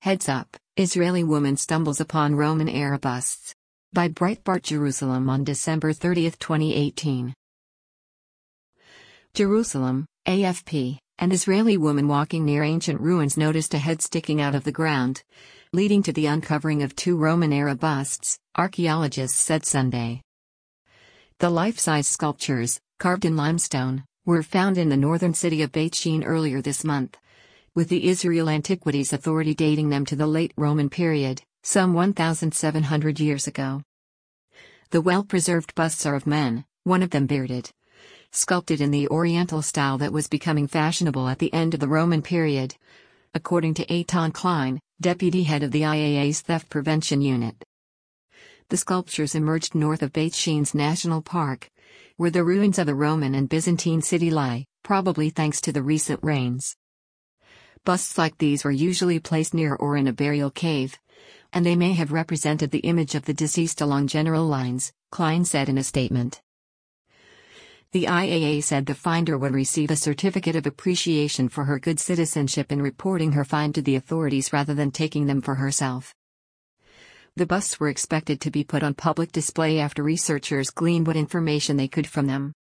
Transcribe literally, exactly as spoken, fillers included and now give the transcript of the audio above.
Heads up, Israeli woman stumbles upon Roman era busts. By Breitbart Jerusalem on December thirtieth twenty eighteen. Jerusalem, A F P, an Israeli woman walking near ancient ruins noticed a head sticking out of the ground, leading to the uncovering of two Roman-era busts, archaeologists said Sunday. The life-size sculptures, carved in limestone, were found in the northern city of Beit Shean earlier this month, with the Israel Antiquities Authority dating them to the late Roman period, some one thousand seven hundred years ago. The well-preserved busts are of men, one of them bearded, sculpted in the Oriental style that was becoming fashionable at the end of the Roman period, according to Eitan Klein, deputy head of the I A A's Theft Prevention Unit. The sculptures emerged north of Beit Shean's National Park, where the ruins of the Roman and Byzantine city lie, probably thanks to the recent rains. Busts like these were usually placed near or in a burial cave, and they may have represented the image of the deceased along general lines, Klein said in a statement. The I A A said the finder would receive a certificate of appreciation for her good citizenship in reporting her find to the authorities rather than taking them for herself. The busts were expected to be put on public display after researchers gleaned what information they could from them.